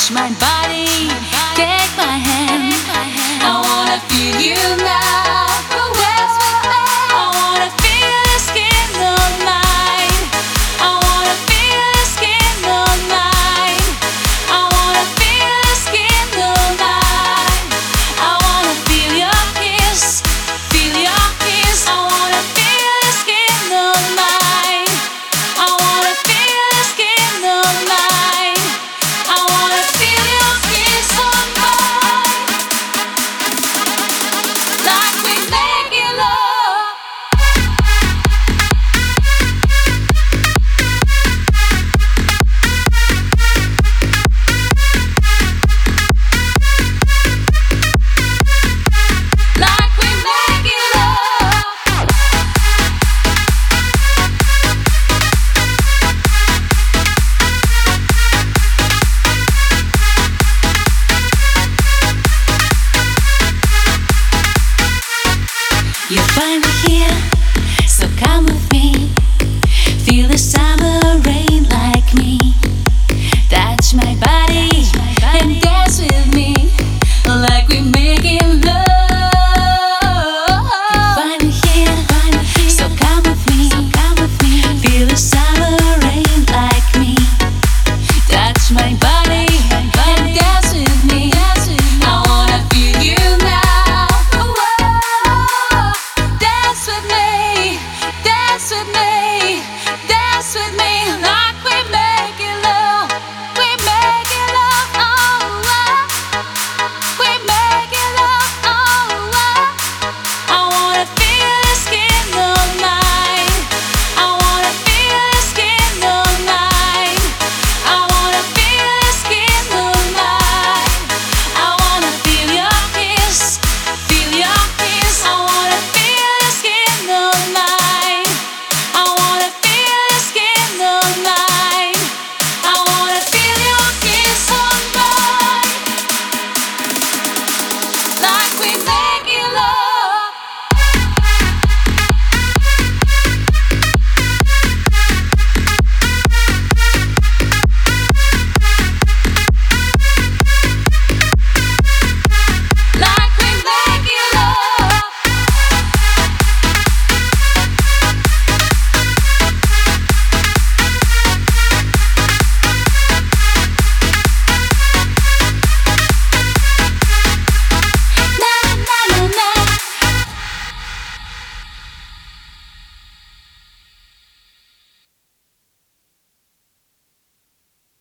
touch my body, take my hand. I wanna feel you now. Dance with me. I wanna feel your skin all night. I wanna feel your skin all night. I wanna feel your skin all night. I wanna feel your kiss, feel your kiss. I wanna feel your skin all night. I wanna feel your skin all night. I wanna feel your kiss all night. Like we making love. Like we making love. You're finally here, so come with me. Feel the summer rain like me. Touch my body,